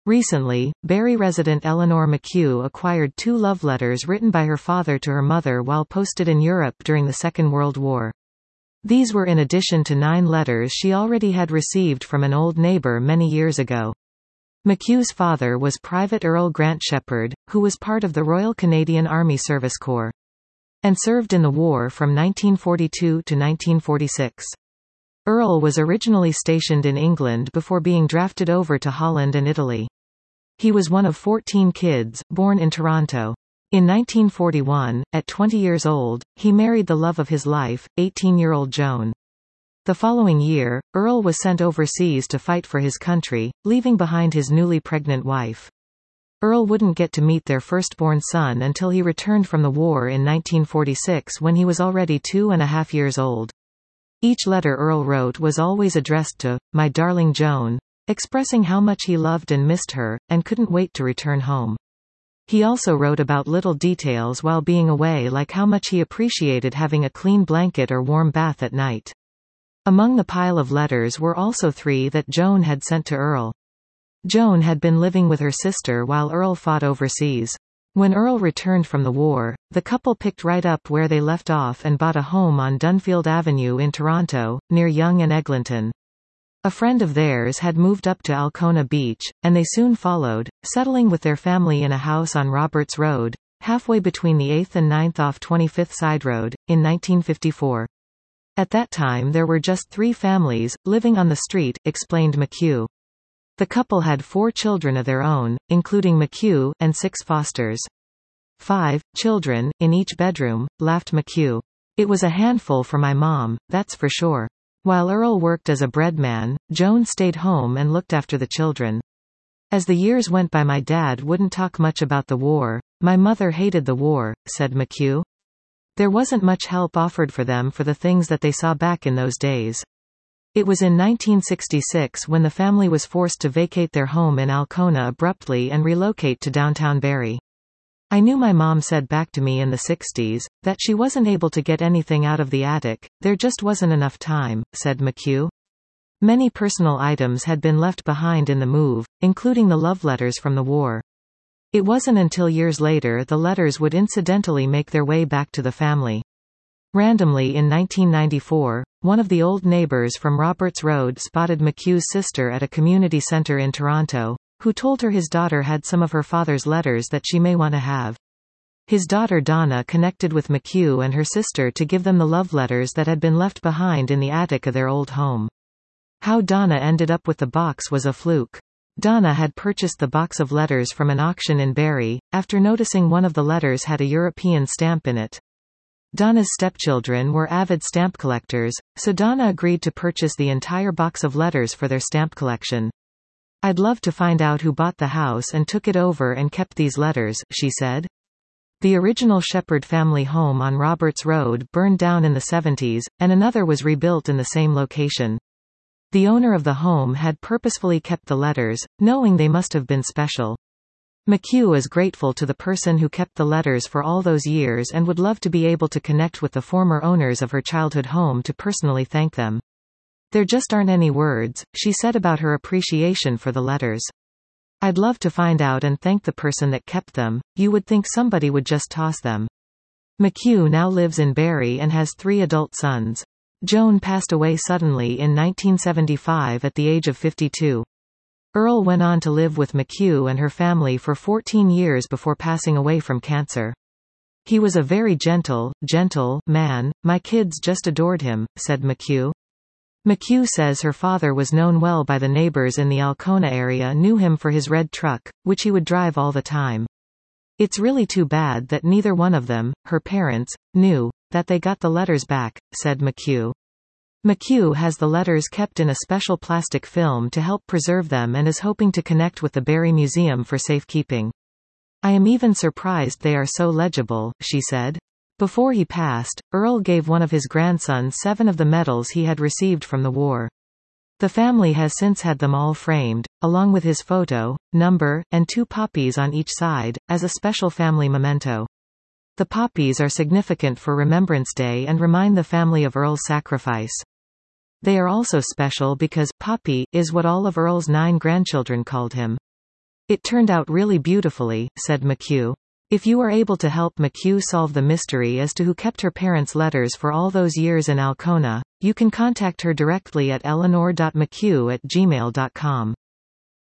Recently, Barrie resident Eleanor McHugh acquired 2 love letters written by her father to her mother while posted in Europe during the Second World War. These were in addition to 9 letters she already had received from an old neighbour many years ago. McHugh's father was Private Earl Grant Shepherd, who was part of the Royal Canadian Army Service Corps, and served in the war from 1942 to 1946. Earl was originally stationed in England before being drafted over to Holland and Italy. He was one of 14 kids, born in Toronto. In 1941, at 20 years old, he married the love of his life, 18-year-old Joan. The following year, Earl was sent overseas to fight for his country, leaving behind his newly pregnant wife. Earl wouldn't get to meet their firstborn son until he returned from the war in 1946 when he was already 2.5 years old. Each letter Earl wrote was always addressed to, "My darling Joan," expressing how much he loved and missed her, and couldn't wait to return home. He also wrote about little details while being away, like how much he appreciated having a clean blanket or warm bath at night. Among the pile of letters were also 3 that Joan had sent to Earl. Joan had been living with her sister while Earl fought overseas. When Earl returned from the war, the couple picked right up where they left off and bought a home on Dunfield Avenue in Toronto, near Yonge and Eglinton. A friend of theirs had moved up to Alcona Beach, and they soon followed, settling with their family in a house on Roberts Road, halfway between the 8th and 9th off 25th Side Road, in 1954. At that time there were just 3 families, living on the street, explained McHugh. The couple had 4 children of their own, including McHugh, and 6 fosters. 5 children, in each bedroom, laughed McHugh. It was a handful for my mom, that's for sure. While Earl worked as a breadman, Joan stayed home and looked after the children. As the years went by, my dad wouldn't talk much about the war. My mother hated the war, said McHugh. There wasn't much help offered for them for the things that they saw back in those days. It was in 1966 when the family was forced to vacate their home in Alcona abruptly and relocate to downtown Barrie. I knew my mom said back to me in the 60s, that she wasn't able to get anything out of the attic, there just wasn't enough time, said McHugh. Many personal items had been left behind in the move, including the love letters from the war. It wasn't until years later the letters would incidentally make their way back to the family. Randomly in 1994, one of the old neighbors from Roberts Road spotted McHugh's sister at a community center in Toronto, who told her his daughter had some of her father's letters that she may want to have. His daughter Donna connected with McHugh and her sister to give them the love letters that had been left behind in the attic of their old home. How Donna ended up with the box was a fluke. Donna had purchased the box of letters from an auction in Barrie, after noticing one of the letters had a European stamp in it. Donna's stepchildren were avid stamp collectors, so Donna agreed to purchase the entire box of letters for their stamp collection. I'd love to find out who bought the house and took it over and kept these letters, she said. The original Shepherd family home on Roberts Road burned down in the 70s, and another was rebuilt in the same location. The owner of the home had purposefully kept the letters, knowing they must have been special. McHugh is grateful to the person who kept the letters for all those years and would love to be able to connect with the former owners of her childhood home to personally thank them. There just aren't any words, she said about her appreciation for the letters. I'd love to find out and thank the person that kept them. You would think somebody would just toss them. McHugh now lives in Barrie and has 3 adult sons. Joan passed away suddenly in 1975 at the age of 52. Earl went on to live with McHugh and her family for 14 years before passing away from cancer. He was a very gentle man, my kids just adored him, said McHugh. McHugh says her father was known well by the neighbors in the Alcona area, knew him for his red truck, which he would drive all the time. It's really too bad that neither one of them, her parents, knew that they got the letters back, said McHugh. McHugh has the letters kept in a special plastic film to help preserve them and is hoping to connect with the Barrie Museum for safekeeping. I am even surprised they are so legible, she said. Before he passed, Earl gave one of his grandsons 7 of the medals he had received from the war. The family has since had them all framed, along with his photo, number, and 2 poppies on each side, as a special family memento. The poppies are significant for Remembrance Day and remind the family of Earl's sacrifice. They are also special because Poppy is what all of Earl's 9 grandchildren called him. "It turned out really beautifully," said McHugh. If you are able to help McHugh solve the mystery as to who kept her parents' letters for all those years in Alcona, you can contact her directly at eleanor.mchugh@gmail.com.